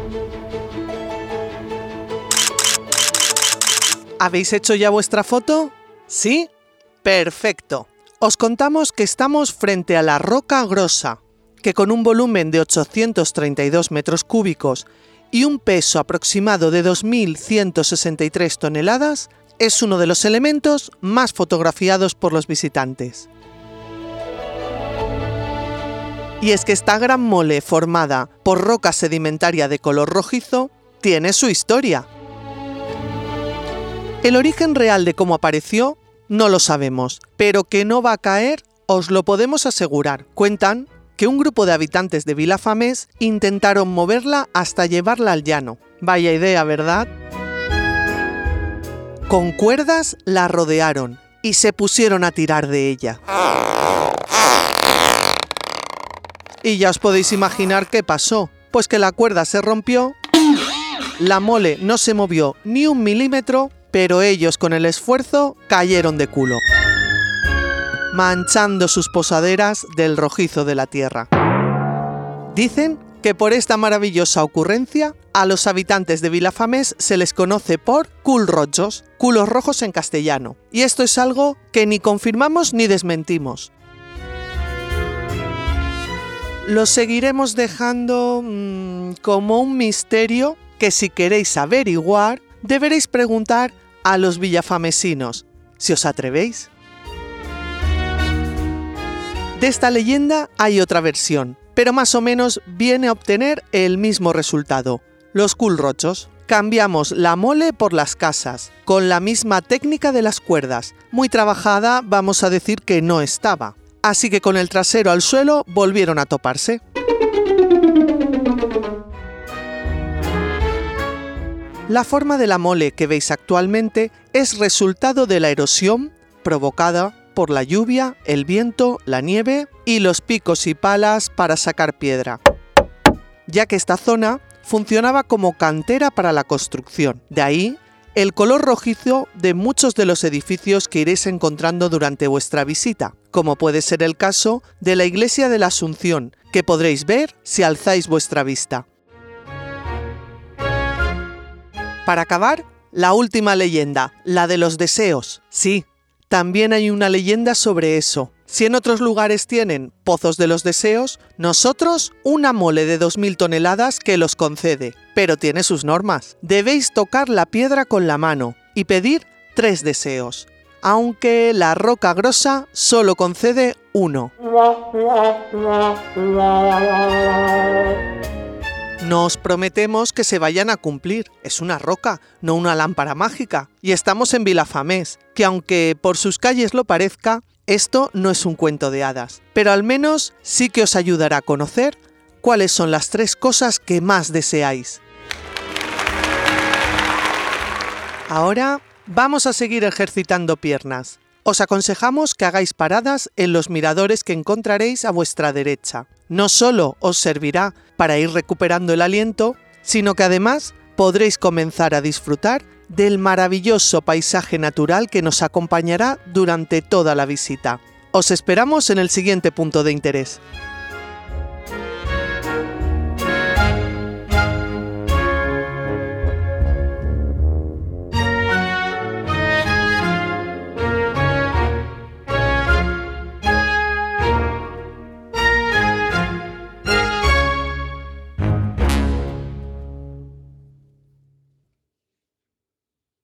¿Habéis hecho ya vuestra foto? ¿Sí? Perfecto. Os contamos que estamos frente a la Roca Grossa, que con un volumen de 832 metros cúbicos y un peso aproximado de 2.163 toneladas, es uno de los elementos más fotografiados por los visitantes. Y es que esta gran mole formada por roca sedimentaria de color rojizo tiene su historia. El origen real de cómo apareció no lo sabemos, pero que no va a caer os lo podemos asegurar. Cuentan que un grupo de habitantes de Vilafamés intentaron moverla hasta llevarla al llano. Vaya idea, ¿verdad? Con cuerdas la rodearon y se pusieron a tirar de ella. Y ya os podéis imaginar qué pasó, pues que la cuerda se rompió, la mole no se movió ni un milímetro, pero ellos con el esfuerzo cayeron de culo, manchando sus posaderas del rojizo de la tierra. Dicen que por esta maravillosa ocurrencia a los habitantes de Vilafamés se les conoce por culrojos, culos rojos en castellano. Y esto es algo que ni confirmamos ni desmentimos. Lo seguiremos dejando como un misterio que si queréis averiguar, deberéis preguntar a los villafamesinos, si os atrevéis. De esta leyenda hay otra versión, pero más o menos viene a obtener el mismo resultado. Los culrojos. Cambiamos la mole por las casas, con la misma técnica de las cuerdas. Muy trabajada, vamos a decir que no estaba. Así que con el trasero al suelo volvieron a toparse. La forma de la mole que veis actualmente es resultado de la erosión provocada por la lluvia, el viento, la nieve y los picos y palas para sacar piedra, ya que esta zona funcionaba como cantera para la construcción. De ahí el color rojizo de muchos de los edificios que iréis encontrando durante vuestra visita, como puede ser el caso de la Iglesia de la Asunción, que podréis ver si alzáis vuestra vista. Para acabar, la última leyenda, la de los deseos. Sí, también hay una leyenda sobre eso. Si en otros lugares tienen pozos de los deseos, nosotros una mole de 2.000 toneladas que los concede, pero tiene sus normas. Debéis tocar la piedra con la mano y pedir 3 deseos, aunque la Roca Grossa solo concede 1. No os prometemos que se vayan a cumplir, es una roca, no una lámpara mágica. Y estamos en Vilafamés, que aunque por sus calles lo parezca, esto no es un cuento de hadas. Pero al menos sí que os ayudará a conocer cuáles son las 3 cosas que más deseáis. Ahora vamos a seguir ejercitando piernas. Os aconsejamos que hagáis paradas en los miradores que encontraréis a vuestra derecha. No solo os servirá para ir recuperando el aliento, sino que además podréis comenzar a disfrutar del maravilloso paisaje natural que nos acompañará durante toda la visita. Os esperamos en el siguiente punto de interés.